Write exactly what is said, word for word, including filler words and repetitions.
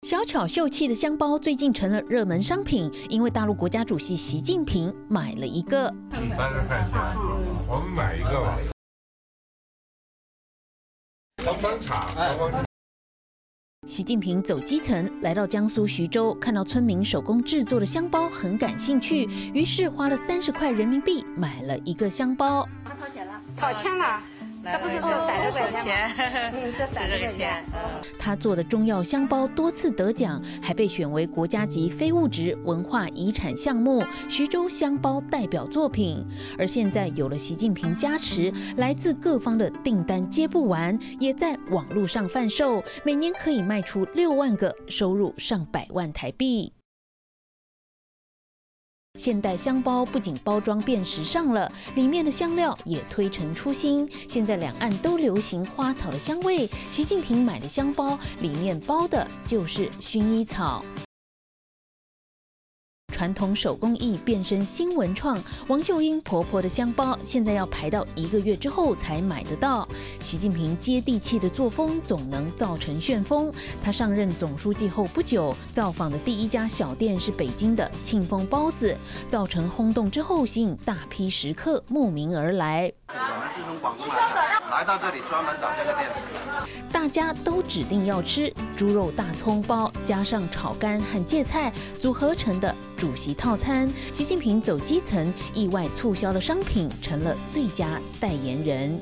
小巧秀气的香包最近成了热门商品，因为大陆国家主席习近平买了一个。 三十块钱，我们买一个吧。帮帮场，帮帮场。 习近平走基层，来到江苏徐州，看到村民手工制作的香包，很感兴趣，于是花了三十块人民币买了一个香包。 他掏钱了， 掏钱了。 这不是这三十块钱， 嗯，这三十块钱。 他做的中药香包多次得奖，还被选为国家级非物质文化遗产项目徐州香包代表作品。而现在有了习近平加持，来自各方的订单接不完，也在网络上贩售，每年可以卖出六万个，收入上百万台币。 现代香包不仅包装变时尚了，里面的香料也推陈出新。现在两岸都流行花草的香味，习近平买的香包里面包的就是薰衣草。 传统手工艺变身新文创，王秀英婆婆的香包现在要排到一个月之后才买得到。习近平接地气的作风总能造成旋风。他上任总书记后不久，造访的第一家小店是北京的庆丰包子，造成轰动之后，吸引大批食客慕名而来。 我们是从广东来的，来到这里专门找这个店。 大家都指定要吃猪肉大葱包，加上炒肝和芥菜组合成的主席套餐。习近平走基层，意外促销的商品成了最佳代言人。